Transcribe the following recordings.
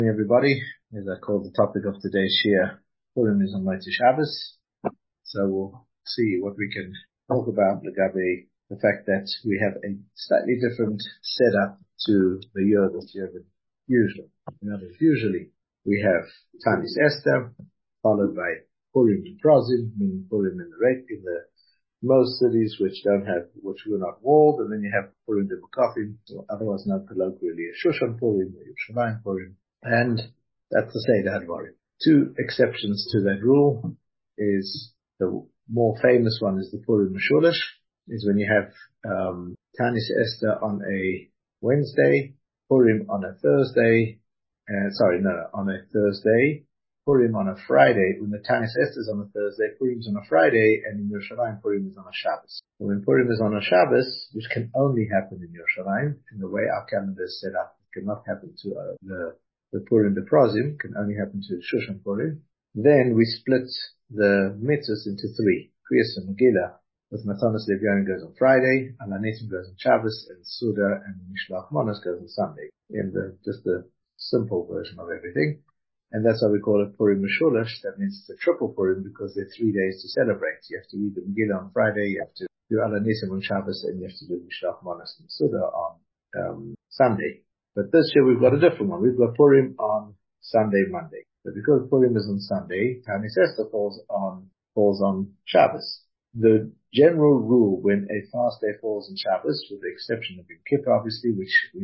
Everybody, as I call the topic of today's shir, Purim is on Motzei Shabbos. So we'll see what we can talk about regarding the fact that we have a slightly different setup to the year this year than usual. In other words, usually we have Tanis Esther, followed by Purim and Prozim, meaning Purim in the most cities which were not walled, and then you have Purim de Mukafim, or otherwise known colloquially as Shushan Purim, or Yerushalayim Purim. And that's the Seder Hadvarim. Two exceptions to that rule is the more famous one is the Purim Meshulash, is when you have Tanis Esther on a Wednesday, Purim on a Thursday, on a Thursday, Purim on a Friday. When the Tanis Esther is on a Thursday, Purim's on a Friday, and in Yerushalayim, Purim is on a Shabbos. So when Purim is on a Shabbos, which can only happen in Yerushalayim, in the way our calendar is set up, it cannot happen to the Purim de Prozim, can only happen to Shushan Purim. Then we split the mitzvahs into three. Kriyas and Megillah with Matanas Levyanim goes on Friday, Alanetim goes on Shabbos, and Suda and Mishloach Manos goes on Sunday. In just the simple version of everything. And that's why we call it Purim Meshulash. That means it's a triple Purim because there are 3 days to celebrate. You have to read the Megillah on Friday, you have to do Alanetim on Shabbos, and you have to do Mishloach Manos and Suda on Sunday. But this year we've got a different one. We've got Purim on Sunday, Monday. But because Purim is on Sunday, Tanis Esther falls on Shabbos. The general rule when a fast day falls on Shabbos, with the exception of Yom Kippur, obviously, which we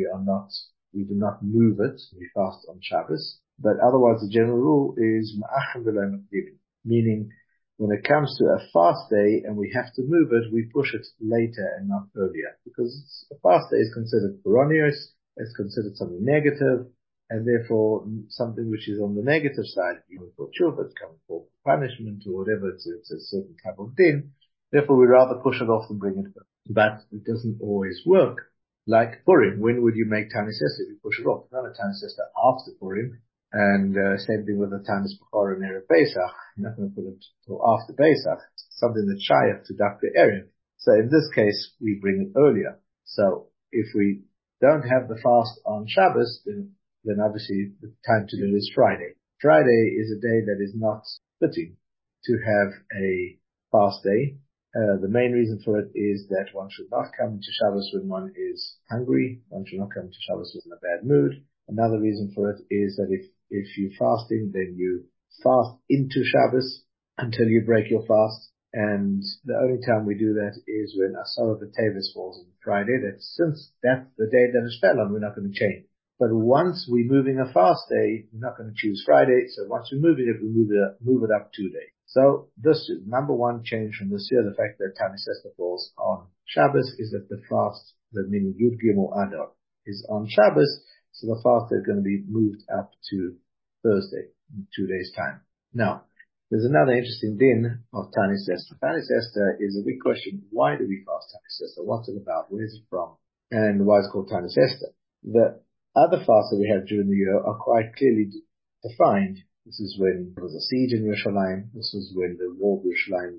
do not move it, we fast on Shabbos. But otherwise the general rule is Ma'achem v'lo makdimin, meaning when it comes to a fast day and we have to move it, we push it later and not earlier. Because a fast day is considered Peronios, it's considered something negative, and therefore something which is on the negative side, even for children, it's coming for punishment or whatever, it's a certain type of din. Therefore we rather push it off than bring it back. But it doesn't always work. Like Purim, when would you make Tanis Esther if you push it off? Not a Tanis Esther after Purim, and same thing with the Tanis Bechor and Erev Pesach. You're not going to put it till after Pesach. It's something that's shy to Dr. Erev. So in this case, we bring it earlier. So if we don't have the fast on Shabbos, then obviously the time to do it is Friday. Friday is a day that is not fitting to have a fast day. The main reason for it is that one should not come to Shabbos when one is hungry. One should not come to Shabbos in a bad mood. Another reason for it is that if you're fasting, then you fast into Shabbos until you break your fast. And the only time we do that is when Asara B'Teves falls on Friday. Since that's the day that it fell on, we're not going to change. But once we're moving a fast day, we're not going to choose Friday. So once we're moving it, we move it up 2 days. So this is number one change from this year. The fact that Tanis Esther falls on Shabbos is that the fast, meaning Yud Gimel Adar, is on Shabbos. So the fast is going to be moved up to Thursday in 2 days' time. Now, there's another interesting din of Tanis Esther. Tanis Esther is a big question. Why do we fast Tanis Esther? What's it about? Where is it from? And why is it called Tanis Esther? The other fasts that we have during the year are quite clearly defined. This is when there was a siege in Yerushalayim. This is when the wall of Yerushalayim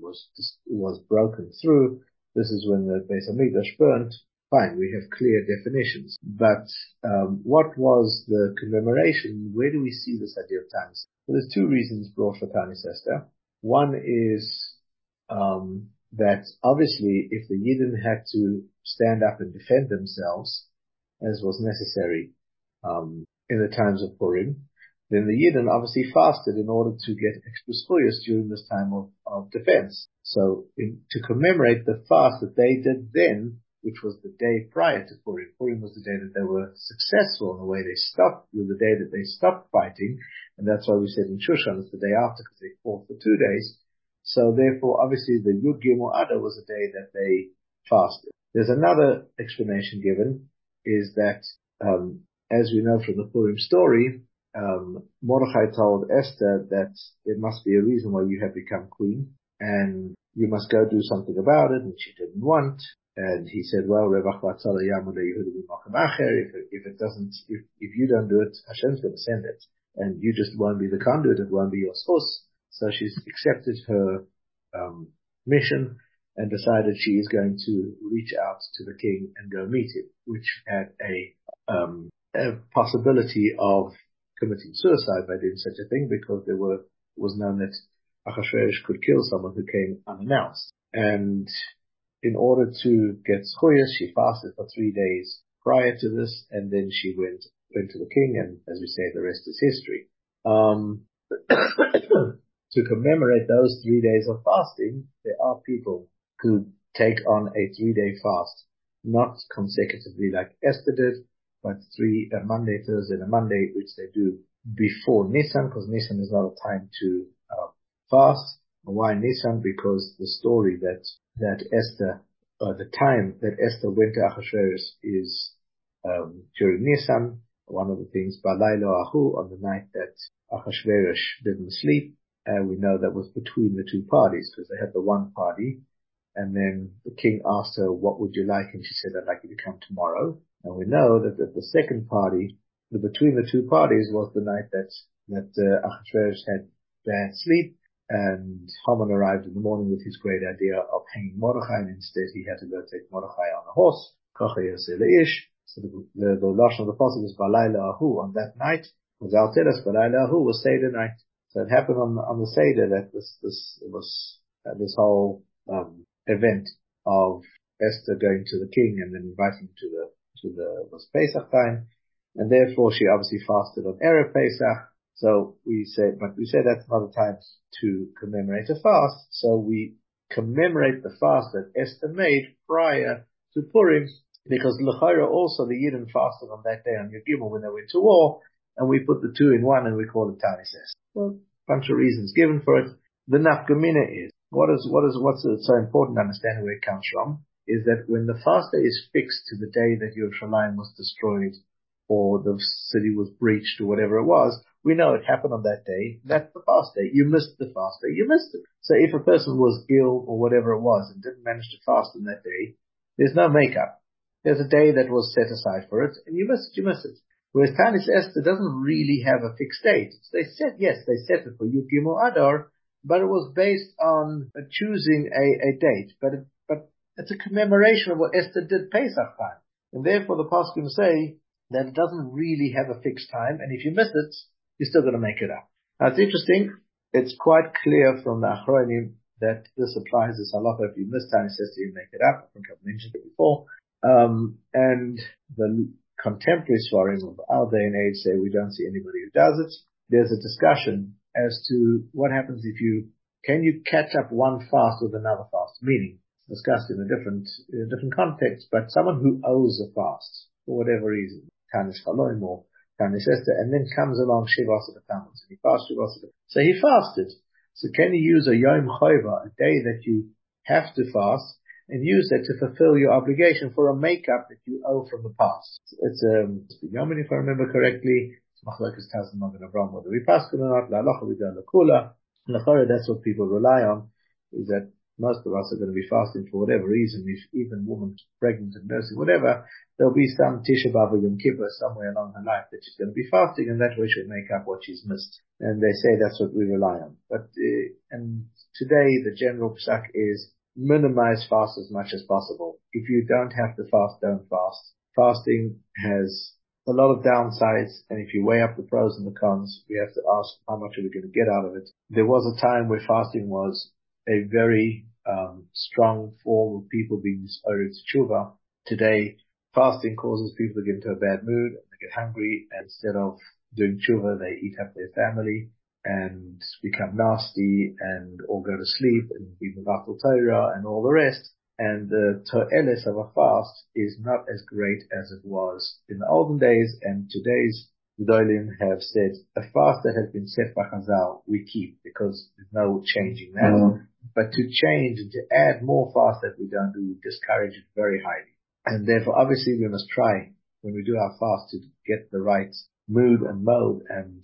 was broken through. This is when the Beis Hamikdash burnt. Fine, we have clear definitions. But what was the commemoration? Where do we see this idea of Tanis? Well, there's 2 reasons brought for Tanis Esther. One is that obviously if the Yidden had to stand up and defend themselves, as was necessary in the times of Purim, then the Yidden obviously fasted in order to get extra spoils during this time of defense. So to commemorate the fast that they did then, which was the day prior to Purim. Purim was the day that they were successful in the way they stopped, was the day that they stopped fighting, and that's why we said in Shushan it's the day after because they fought for 2 days. So therefore, obviously the Yud Gimel Adar was the day that they fasted. There's another explanation given, is that, as we know from the Purim story, Mordechai told Esther that there must be a reason why you have become queen, and you must go do something about it, and she didn't want. And he said, well, if you don't do it, Hashem's going to send it. And you just won't be the conduit, it won't be your source. So she's accepted her mission and decided she is going to reach out to the king and go meet him, which had a possibility of committing suicide by doing such a thing, because it was known that Achashverosh could kill someone who came unannounced. And in order to get zchuyas, she fasted for 3 days prior to this, and then she went to the king, and as we say, the rest is history. To commemorate those 3 days of fasting, there are people who take on a 3-day fast, not consecutively like Esther did, but a Monday, Thursday, and a Monday, which they do before Nisan, because Nisan is not a time to fast. Why Nisan? Because the story that Esther, the time that Esther went to Achashverosh is during Nisan. One of the things, Balaylo Ahu, on the night that Achashverosh didn't sleep, we know that was between the two parties, because they had the one party, and then the king asked her, what would you like? And she said, I'd like you to come tomorrow. And we know that the second party, between the two parties, was the night that Achashverosh had bad sleep, and Haman arrived in the morning with his great idea of hanging Mordechai, and instead he had to go take Mordechai on a horse. So the lashon of the apostle is Balayla Ahu, on that night. Because I'll tell us, Balayla Ahu was Seder night. So it happened on the Seder that this whole event of Esther going to the king and then inviting him to the Pesach time, and therefore she obviously fasted on Erev Pesach. So we say that's not a time to commemorate a fast. So we commemorate the fast that Esther made prior to Purim, because l'chayra also the Yidden fasted on that day on Yom Gimel when they went to war, and we put the two in one and we call it Tanis Esther. Well, bunch of reasons given for it. The nafkamina is what's so important to understand where it comes from is that when the fast day is fixed to the day that Yerushalayim was destroyed or the city was breached or whatever it was, we know it happened on that day. That's the fast day. You missed the fast day. You missed it. So if a person was ill or whatever it was and didn't manage to fast on that day, there's no makeup. There's a day that was set aside for it, and you miss it. Whereas Tanis Esther doesn't really have a fixed date. They set it for Yud Gimel Adar, but it was based on choosing a date. But it's a commemoration of what Esther did Pesach time. And therefore the Paskim say that it doesn't really have a fixed time, and if you miss it, you're still going to make it up. Now it's interesting, it's quite clear from the Achronim that this applies as halacha. If you miss Tanis Esther, you make it up. I think I've mentioned it before. And the contemporary Svarim of our day and age say we don't see anybody who does it. There's a discussion as to what happens can you catch up one fast with another fast? Meaning, discussed in a different context, but someone who owes a fast for whatever reason, Tanis Chaloim or Tanis Esther, and then comes along Shivas of the Tammuz, and he fasts Shivas of the so he fasted. So can you use a Yom Chova, a day that you have to fast, and use that to fulfill your obligation for a makeup that you owe from the past? It's Yomin, if I remember correctly. It's Machlokes Taz and Magen Avraham, whether we pass it or not. La'alacha v'da l'kula. That's what people rely on, is that most of us are going to be fasting for whatever reason. If even women pregnant and nursing, whatever, there'll be some Tisha B'Av or Yom Kippur somewhere along her life that she's going to be fasting, and that way she'll make up what she's missed. And they say that's what we rely on. But and today the general psak is minimize fast as much as possible. If you don't have to fast, don't fast. Fasting has a lot of downsides, and if you weigh up the pros and the cons, we have to ask how much are we going to get out of it. There was a time where fasting was a very strong form of people being ordered to tshuva. Today, fasting causes people to get into a bad mood, they get hungry, and instead of doing tshuva, they eat up their family and become nasty and or go to sleep and be mevatel Torah and all the rest. And the to'eles of a fast is not as great as it was in the olden days, and today's Gedolim have said a fast that has been set by Chazal we keep, because there's no changing that. Mm-hmm. But to change and to add more fast that we don't do, we discourage it very highly. And therefore, obviously, we must try when we do our fast to get the right mood and mode and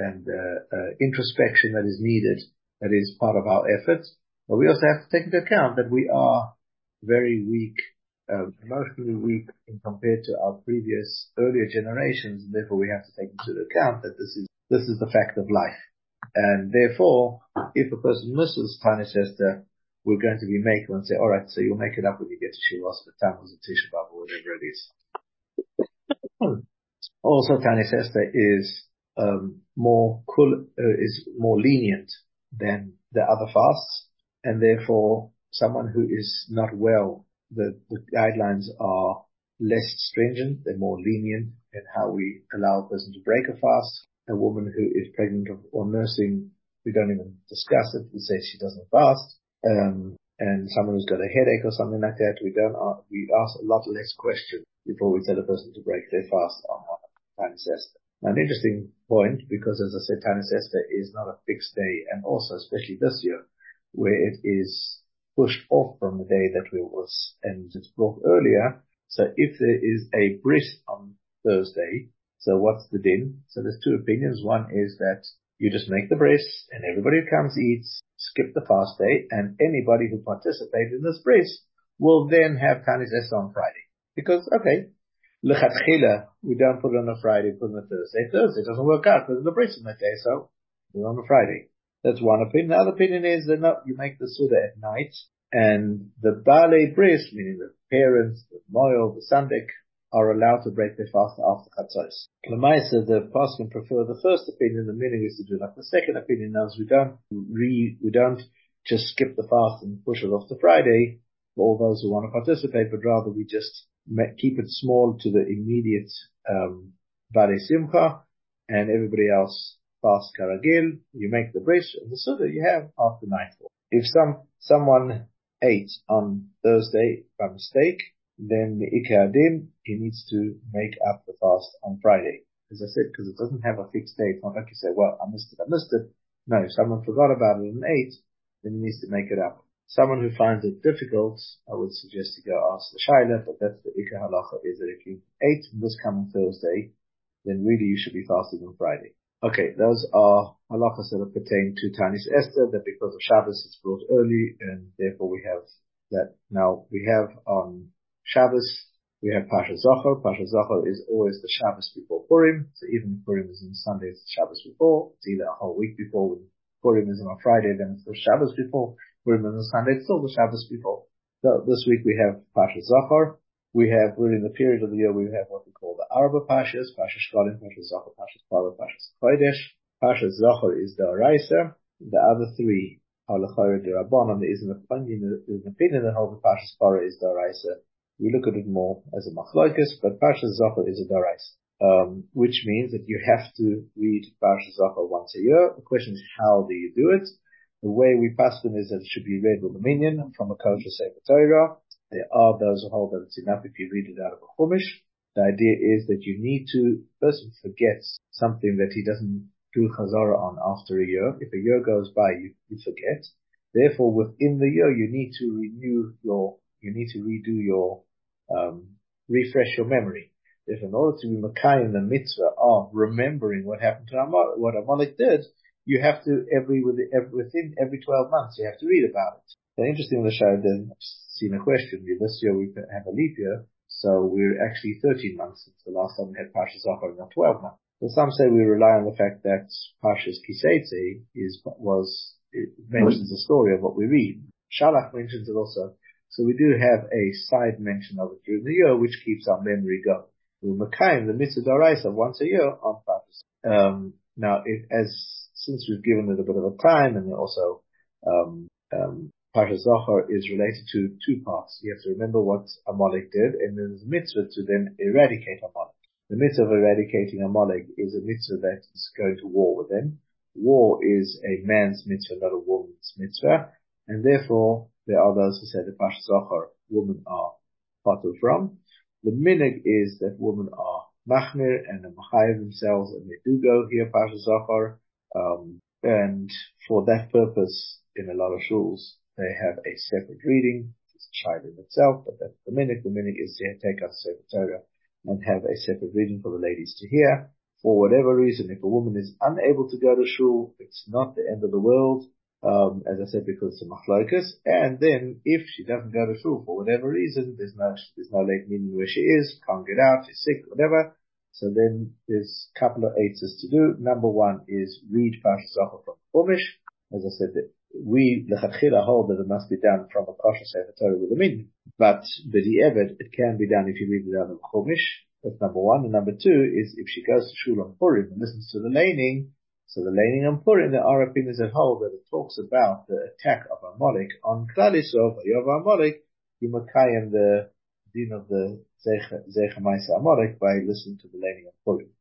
introspection that is needed, that is part of our efforts. But we also have to take into account that we are very weak, emotionally weak compared to our earlier generations, and therefore we have to take into account that this is the fact of life. And therefore, if a person misses Tanis Esther, we're going to be making and say, all right, so you'll make it up when you get to Shivas of the Tammuz or Tisha B'Av or whatever it is. Also, Tanis Esther is is more lenient than the other fasts, and therefore someone who is not well, the guidelines are less stringent, they're more lenient in how we allow a person to break a fast. A woman who is pregnant or nursing, we don't even discuss it. We say she doesn't fast. And someone who's got a headache or something like that, we ask a lot less questions before we tell a person to break their fast on Tanis Esther. Now, an interesting point, because as I said, Tanis Esther is not a fixed day, and also, especially this year, where it is pushed off from the day that we was, and it's brought earlier. So if there is a bris on Thursday, so what's the din? So there's two opinions. One is that you just make the bris, and everybody who comes eats, skip the fast day, and anybody who participated in this bris will then have Tanis Esther on Friday. Because, okay, lechatchila, we don't put it on a Friday, put it on a Thursday. Thursday doesn't work out because of the bris on that day, so we're on a Friday. That's one opinion. The other opinion is that no, you make the Suda at night, and the Baalei Bris, meaning the parents, the Moel, the Sandek, are allowed to break their fast after Chatzos. Lemaisa, the pastor prefer the first opinion. The meaning is to do like the second opinion. Now, we don't just skip the fast and push it off to Friday for all those who want to participate, but rather we just keep it small to the immediate Baalei Simcha, and everybody else fast karagil. You make the bris, and the Suda you have after nightfall. If someone ate on Thursday by mistake, then the Ikar Din, he needs to make up the fast on Friday. As I said, because it doesn't have a fixed date. It's not like you say, well, I missed it. No, if someone forgot about it and ate, then he needs to make it up. Someone who finds it difficult, I would suggest to go ask the Shaila, but that's the Ikar Halacha, is that if you ate this coming Thursday, then really you should be fasting on Friday. Okay, those are halachas that pertain to Tanis Esther, that because of Shabbos it's brought early, and therefore we have that. Now, we have on Shabbos, we have Pasha Zachor. Pasha Zachor is always the Shabbos before Purim, so even if Purim is on Sunday, it's Shabbos before. It's either a whole week before. When Purim is on a Friday, then it's the Shabbos before. Purim is on Sunday, it's still the Shabbos before. So this week we have Pasha Zachor. We're in the period of the year, we have what we call the Arba Pashas, Pasha Shkalim, Pasha Zachor, Pasha Parah, Pasha Chodesh. Pasha Zachor is the Araisa. The other three are L'chayr de Rabbanon. There is an opinion that holds the Pasha Parah is the Araisa. We look at it more as a machlokes, but Pasha Zachor is a Daraisa, which means that you have to read Pasha Zachor once a year. The question is, how do you do it? The way we paskin is that it should be read with a minyan from a kosher Sefer Torah. There are those who hold that it's enough if you read it out of a chumash. The idea is that you need to, person forgets something that he doesn't do chazara on after a year. If a year goes by, you forget. Therefore, within the year, you need to redo your, refresh your memory. If in order to be Makayim the mitzvah of remembering what happened to Amalek, what Amalek did, you have to within every 12 months, you have to read about it. So interesting, the Shah then seen a question. This year we have a leap year, so we're actually 13 months since the last time we had Parshas Zachor, not 12 months. So some say we rely on the fact that Parshas Kiseitze it mentions the story of what we read. Shalach mentions it also. So we do have a side mention of it during the year, which keeps our memory going. We're Makayim, the mitzvah d'oraisa, once a year on Parshas. Now, since we've given it a bit of a time, and also, Parshas Zachor is related to two parts. You have to remember what Amalek did, and there's a mitzvah to then eradicate Amalek. The mitzvah of eradicating Amalek is a mitzvah that is going to war with them. War is a man's mitzvah, not a woman's mitzvah, and therefore there are those who say that Parshas Zachor, women are parted from. The minhag is that women are machmir and machayev themselves, and they do go here Parshas Zachor, and for that purpose, in a lot of shuls, they have a separate reading. It's a child in itself, but that's the minhag. The minhag is to take out Sefer Torah and have a separate reading for the ladies to hear. For whatever reason, if a woman is unable to go to shul, it's not the end of the world. As I said, because it's a machlokas. And then, if she doesn't go to shul for whatever reason, there's no late meeting where she is, can't get out, she's sick, whatever. So then there's a couple of eitzes to do. Number one is read Parshas Zachor from Chumash. As I said, we lechatchila hold that it must be done from a kosher Sefer Torah with a minyan. But b'di'evet, it can be done if you read it out of Chumash. That's number one. And number two is if she goes to Shul on Purim and listens to the laning, so the laning on Purim, there are opinions that hold that it talks about the attack of Amalek on Klal Yisrael, Yov Amalek, you Makayim the din of the Zecha Maisa Amalek by listening to the laning on Purim.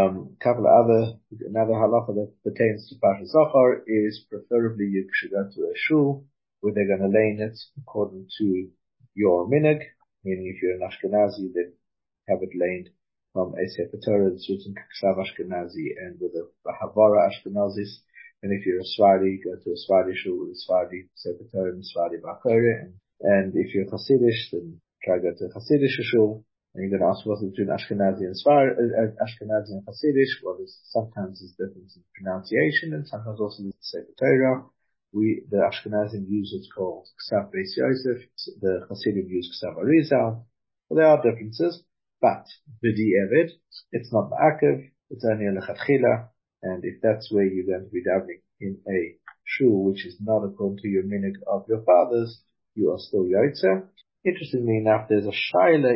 Another halacha that pertains to Parshat Zachor is preferably you should go to a shul where they're going to lane it according to your minhag, meaning if you're an Ashkenazi, then have it laned from a Sefer Torah that's written Ksav Ashkenazi and with a Havara Ashkenazis. And if you're a Sfardi, go to a Sfardi shul with a Sfardi Sefer Torah and Sfardi Bakore. And if you're Hasidish, then try to go to a Hasidish shul. And you're going to ask what's between Ashkenazi and Ashkenazi and Hasidish. Well, sometimes there's difference in pronunciation and sometimes also with the Sefer Torah. The Ashkenazim use what's called Ksav Beis Yosef. The Hasidim use Ksav Arizal. Well, there are differences. But B'di Evid, it's not Ma'akev, it's only a Lechatchila, and if that's where you're going to be davening in a shul which is not according to your minhag of your fathers, you are still Yotzer. Interestingly enough, there's a shaila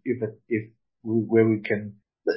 where we can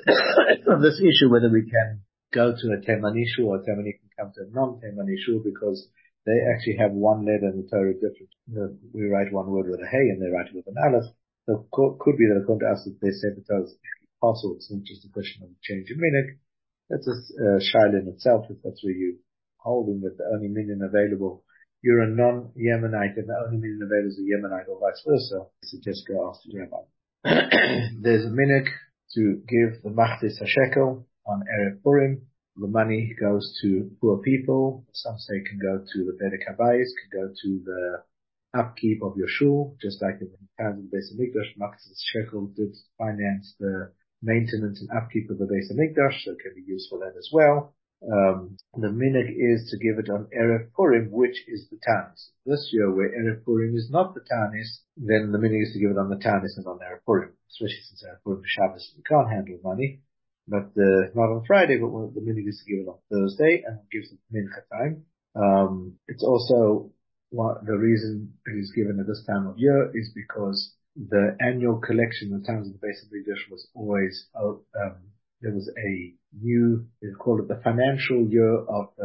this issue whether we can go to a Temani shul or Temani can come to a non-Temani shul because they actually have one letter in the Torah different. We write one word with a hey and they write it with an aleph. So it could be that according to us that they say the Torah is possible. It's not just a question of change of minhag. That's a shaila in itself. If that's where you holding with the only minyan available, you're a non-Yemenite and the only minyan available is a Yemenite or vice versa. I suggest go ask the rabbi. There's a minhag to give the machtis hashekel on Erev Purim. The money goes to poor people. Some say can go to the Bedek Habayis, can go to the upkeep of your shul, just like in the times of the Beis Hamikdash. Machzis shekel did finance the maintenance and upkeep of the Beis Hamikdash, so it can be used for that as well. The minhag is to give it on Erev Purim, which is the Tanis. This year, where Erev Purim is not the Tanis, then the minhag is to give it on the Tanis and on Erev Purim, especially since Erev Purim is Shabbos, we can't handle money. But not on Friday, but the minhag is to give it on Thursday, and it gives it mincha time. It's also the reason it is given at this time of year is because the annual collection in times of the Beis Hamikdash was always there was a new, they call it the financial year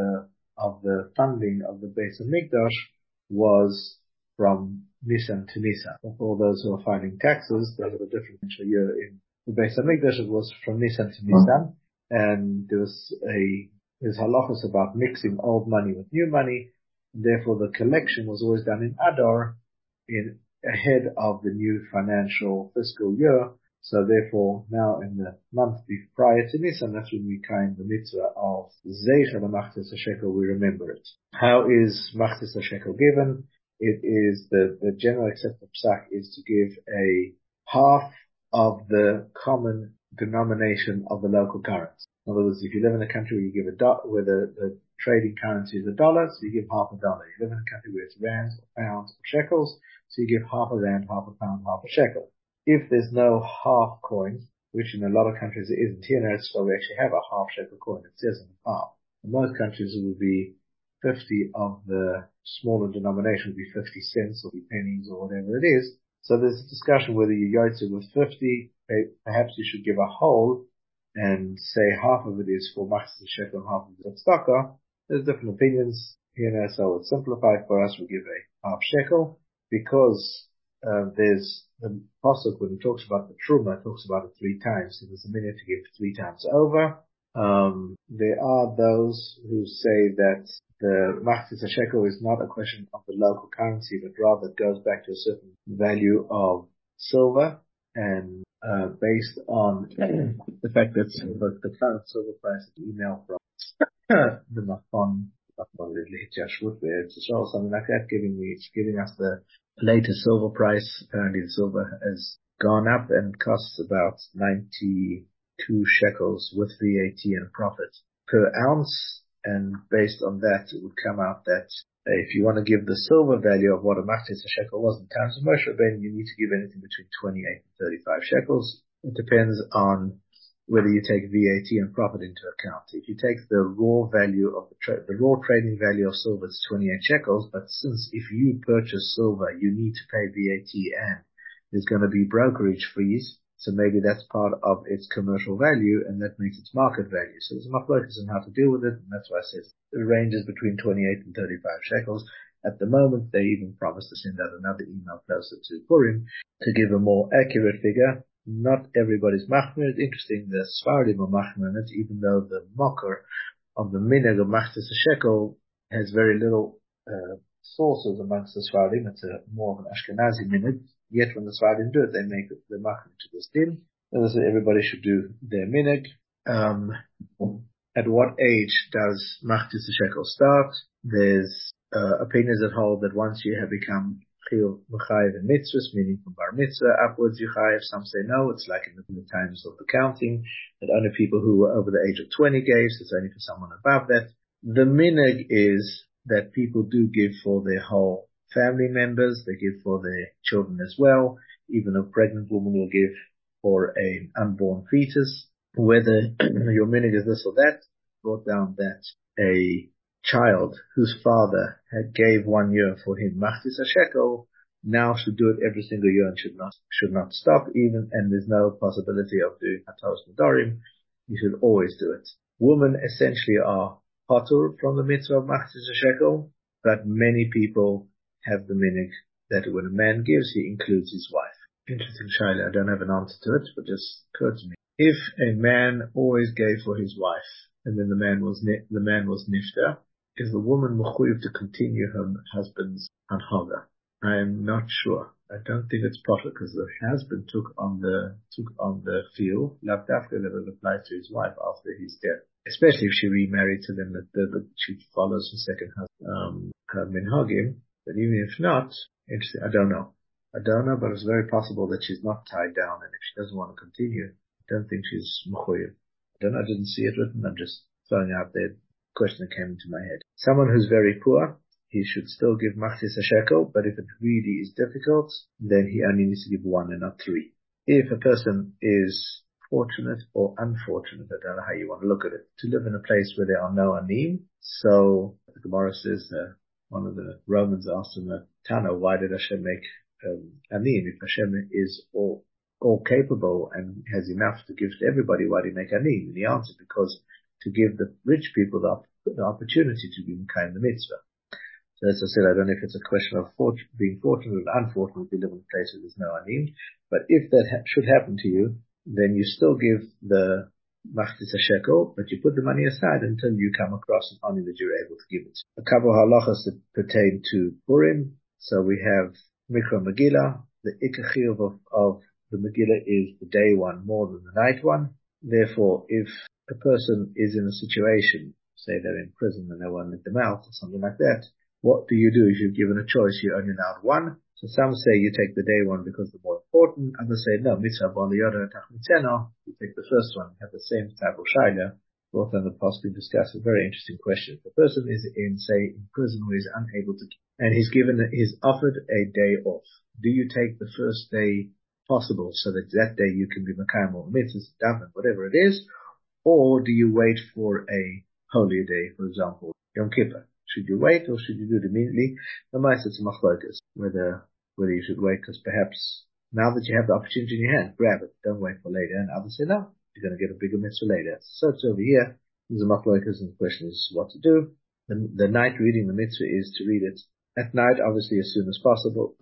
of the funding of the Beis Hamikdash was from Nisan to Nisan. For all those who are filing taxes, they have a different financial year in the Beis Hamikdash. It was from Nisan to Nisan, and there's halachos about mixing old money with new money. Therefore, the collection was always done in Adar, ahead of the new financial fiscal year. So therefore, now in the month prior to Nisan, that's when we claim the mitzvah of Zeicha Machzis HaShekel, we remember it. How is Machzis HaShekel given? It is the general accepted psak is to give a half of the common denomination of the local currency. In other words, if you live in a country where you give where the trading currency is a dollar, so you give half a dollar. You live in a country where it's rands or pounds or shekels, so you give half a rand, half a pound, half a shekel. If there's no half coin, which in a lot of countries it isn't, here in Eretz Yisrael we actually have a half shekel coin. It says in half. In most countries it would be 50 of the smaller denomination would be 50 cents or be pennies or whatever it is. So there's a discussion whether you yotze with 50, perhaps you should give a whole and say half of it is for Machzis HaShekel and half of it is tzedakah. There's different opinions here now, so it's simplified for us. We give a half shekel because there's the pasuk when it talks about the truma, it talks about it 3 times. So there's a minute to give 3 times over. There are those who say that the Machzis HaShekel is not a question of the local currency, but rather it goes back to a certain value of silver, and based on the fact that the current silver price is email from the Machon where it's something like that, giving us the latest silver price. Apparently the silver has gone up and costs about 92 shekels with VAT and profit per ounce, and based on that it would come out that if you want to give the silver value of what a Machzis HaShekel was in times of Moshe Rabbeinu, you need to give anything between 28 and 35 shekels. It depends on whether you take VAT and profit into account. If you take the raw value of the raw trading value of silver, it's 28 shekels, but since if you purchase silver, you need to pay VAT and there's going to be brokerage fees, So maybe that's part of its commercial value, and that makes its market value. So there's a machlokes on how to deal with it, and that's why I said it ranges between 28 and 35 shekels. At the moment, they even promised to send out another email closer to Purim to give a more accurate figure. Not everybody's machmir. It's interesting, the Sfardim are machmir on it, even though the mocker of the minhag of machzis a shekel has very little sources amongst the Sfardim. It's more of an Ashkenazi minhag. Yet when the Sfardim do it, they make the machmir to this din. As I say, everybody should do their minhag. At what age does machzis a shekel start? There's opinions that hold that once you have become chiyuv mechayev in mitzvahs, meaning from bar mitzvah upwards you chayev. Some say no, it's like in the times of the counting, that only people who were over the age of 20 gave, so it's only for someone above that. The minhag is that people do give for their whole family members, they give for their children as well. Even a pregnant woman will give for an unborn fetus. Whether your minhag is this or that, brought down that a child whose father had gave 1 year for him machzis a shekel now should do it every single year and should not stop even, and there's no possibility of doing hatos nedarim. You should always do it. Women essentially are patur from the mitzvah of machzis a shekel, but many people have the minhag that when a man gives, he includes his wife. Interesting shaila. I don't have an answer to it, but just occurred to me. If a man always gave for his wife, and then the man was nifter, is the woman mechuyev to continue her husband's anhaga? I am not sure. I don't think it's proper because the husband took on the field. Lav dafka that it applies to his wife after his death, especially if she remarried to them that she follows her second husband her minhagim. But even if not, interesting. I don't know, but it's very possible that she's not tied down, and if she doesn't want to continue, I don't think she's mechuyev. I don't know. I didn't see it written. I'm just throwing out there. Question that came into my head. Someone who's very poor, he should still give machzis a shekel, but if it really is difficult, then he only needs to give 1 and not 3. If a person is fortunate or unfortunate, I don't know how you want to look at it, to live in a place where there are no anim, so the Gemara says, one of the Romans asked him, Tana, why did Hashem make anim? If Hashem is all capable and has enough to give to everybody, why did he make anim? And he answered, because to give the rich people the opportunity to be kind of the mitzvah. So as I said, I don't know if it's a question of being fortunate or unfortunate to live in a place where there's no anim, but if that should happen to you, then you still give the machzis a shekel, but you put the money aside until you come across an anim that you're able to give it. A couple of halachas that pertain to Purim. So we have Mikra Megillah. The ikar chiyuv of the Megillah is the day one more than the night one. Therefore, if a person is in a situation, say they're in prison and they want to let them out or something like that, what do? If you're given a choice, you're only allowed 1. So some say you take the day one because they're more important. Others say, no, mitzvah b'al yoda tachmitzena, you take the first one. You have the same type of shaila. Both on the possibly discussed. A very interesting question. If the person is in prison where he's unable to, and he's offered a day off, do you take the first day possible so that day you can be makayim or mitzvahs, daven, whatever it is? Or do you wait for a holy day, for example, Yom Kippur? Should you wait or should you do it immediately? The mice, it's a machlokas, whether you should wait, because perhaps now that you have the opportunity in your hand, grab it, don't wait for later. And others say, no, you're going to get a bigger mitzvah later. So it's over here, there's a machlokas, and the question is what to do. The night reading the mitzvah is to read it at night, obviously as soon as possible.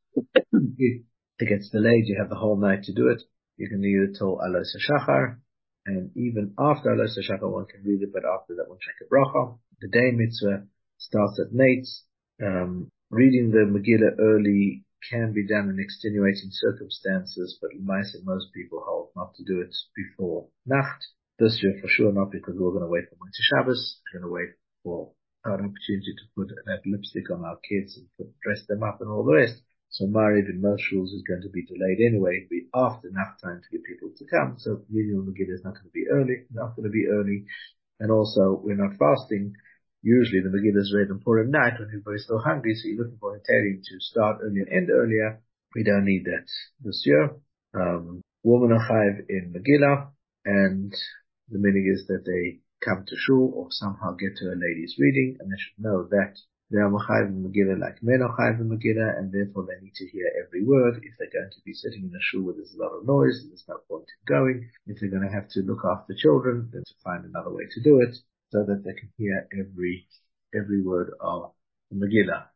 If it gets delayed, you have the whole night to do it. You can read it till Alos HaShachar. And even after Alos HaShachar, one can read it, but after that one check a bracha. The day mitzvah starts at nights. Reading the Megillah early can be done in extenuating circumstances, but most people hold not to do it before Nacht. This year for sure not, because we're going to wait for Motzei Shabbos. We're going to wait for an opportunity to put that lipstick on our kids and dress them up and all the rest. So Mariv in most rules is going to be delayed anyway. It'll be after Nacht time to get people to come. So reading the Megillah is not going to be early. Not going to be early. And also, we're not fasting. Usually the Megillah is read on Purim night when everybody's still hungry, so you're looking for a Heterim to start earlier and end earlier. We don't need that this year. Women are chayiv in Megillah, and the meaning is that they come to shul or somehow get to a lady's reading, and they should know that they are Mechayiv Megillah like men are Chayiv Megillah, and therefore they need to hear every word. If they're going to be sitting in a shul where there's a lot of noise, there's no point in going. If they're going to have to look after children, then to find another way to do it so that they can hear every word of the Megillah.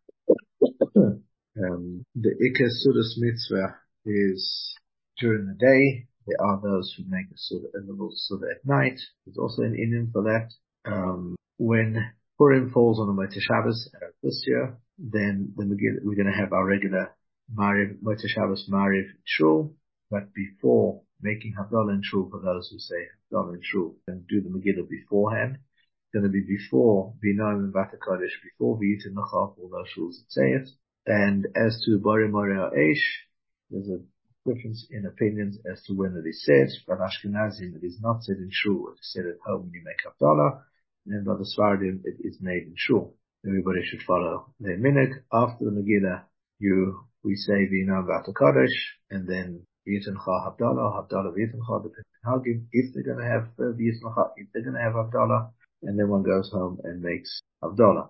The Iker Sudas Mitzvah is during the day. There are those who make a little Suda at night. There's also an Inyan for that. When Purim falls on the Motzei Shabbos this year, then we're going to have our regular Motzei Shabbos Mariv Shul, but before making Havdalah in Shul, for those who say Havdalah in Shul, and do the Megillah beforehand. It's going to be before Binoim and Vata Kodesh, before V'yitin Nachal, all those shuls that say it. And as to Bori Moreh Eish, there's a difference in opinions as to when it is said. By Ashkenazim, it is not said in Shul, it is said at home when you make Havdalah. And by the Sfardim, it is made in Shul. Everybody should follow their minhag. After the Megillah, we say V'yitin Vata Kodesh, and then V'yitin Havdalah V'yitin depending if they're going to have V'yitin if they're going to have Havdalah, and then one goes home and makes Havdalah.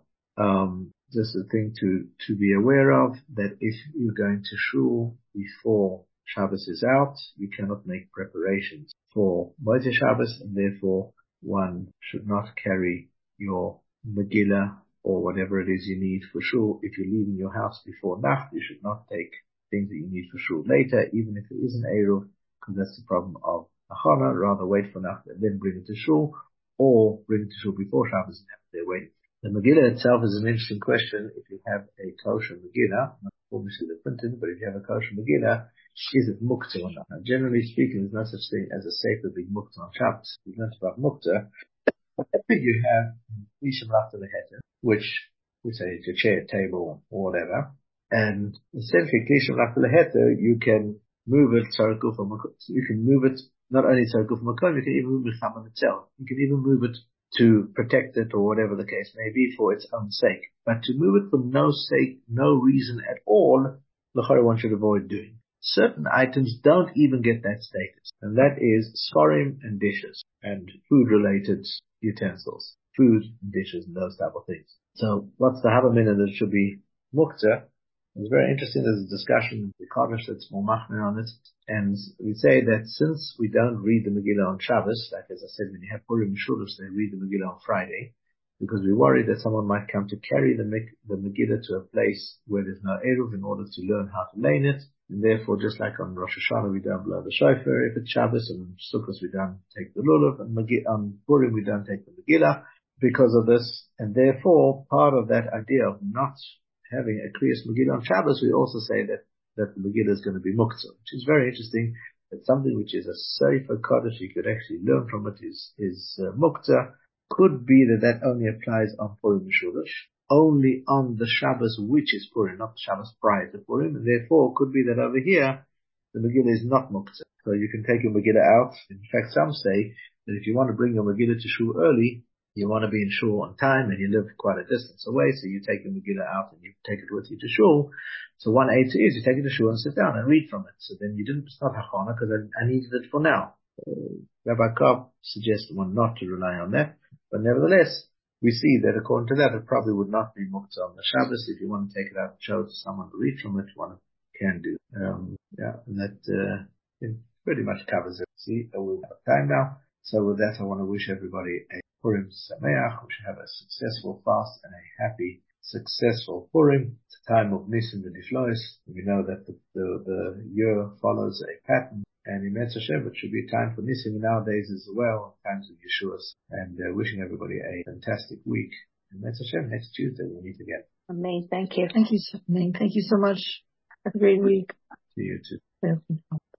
Just a thing to be aware of, that if you're going to shul before Shabbos is out, you cannot make preparations for Motzei Shabbos, and therefore one should not carry your Megillah or whatever it is you need for shul. If you're leaving your house before Nacht, you should not take things that you need for shul later, even if it is an Eruv, because that's the problem of Achana. Rather wait for Nacht and then bring it to shul, or bring it to shul before Shabbos and have it there waiting. The Megillah itself is an interesting question. If you have a kosher Megillah, not obviously the printed, but if you have a kosher Megillah, is it mukta or not? Now, generally speaking, there's no such thing as a sefer big mukta on Shabbos. We've learned about mukta. You have Kli Shemrachta Leheter, which we say it's a chair, table, or whatever. And essentially, Kli Shemrachta Leheter, you can move it, you can move it, not only Tzarkuf Makom, you can even move the Chaman itself. You can even move it to protect it, or whatever the case may be, for its own sake. But to move it for no sake, no reason at all, l'chora one should avoid doing. Certain items don't even get that status, and that is sforim and dishes, and food-related utensils, food and dishes and those type of things. So, what's the Havamina that should be mukta? It's very interesting. There's a discussion, the Kaddish that's more machmir on it, and we say that since we don't read the Megillah on Shabbos, like as I said, when you have Purim and Shulos, they read the Megillah on Friday, because we worry that someone might come to carry the Megillah to a place where there's no Eruv in order to learn how to learn it, and therefore, just like on Rosh Hashanah we don't blow the shofar if it's Shabbos, and on Sukkot we don't take the lulav, and on Purim we don't take the Megillah because of this, and therefore, part of that idea of not having a Kriyas Megillah on Shabbos, we also say that the Megillah is going to be muktzah, which is very interesting. That something which is a Sefer Kodesh, you could actually learn from it, is muktzah. Could be that only applies on Purim and Shulish, only on the Shabbos which is Purim, not the Shabbos prior to Purim, and therefore could be that over here the Megillah is not muktzah. So you can take your Megillah out. In fact, some say that if you want to bring your Megillah to shul early, you want to be in shul on time, and you live quite a distance away, so you take the Megillah out and you take it with you to shul. So one answer is you take it to shul and sit down and read from it. So then it's not hachana, because I needed it for now. Rabbi Kopp suggests one not to rely on that, but nevertheless, we see that according to that, it probably would not be muktzah on the Shabbos. If you want to take it out and show it to someone to read from it, one can do. And that it pretty much covers it. See, we're out of time now. So with that, I want to wish everybody a Purim Sameach. We should have a successful fast and a happy, successful Purim. It's a time of Nisan and Niflois. We know that the year follows a pattern, and in Metz Hashem, it should be a time for Nisan nowadays as well, times of Yeshua's. And wishing everybody a fantastic week. And Metz Hashem, next Tuesday we'll meet again. Amazing. Thank you. Thank you so much. Have a great week. See you too. Yeah.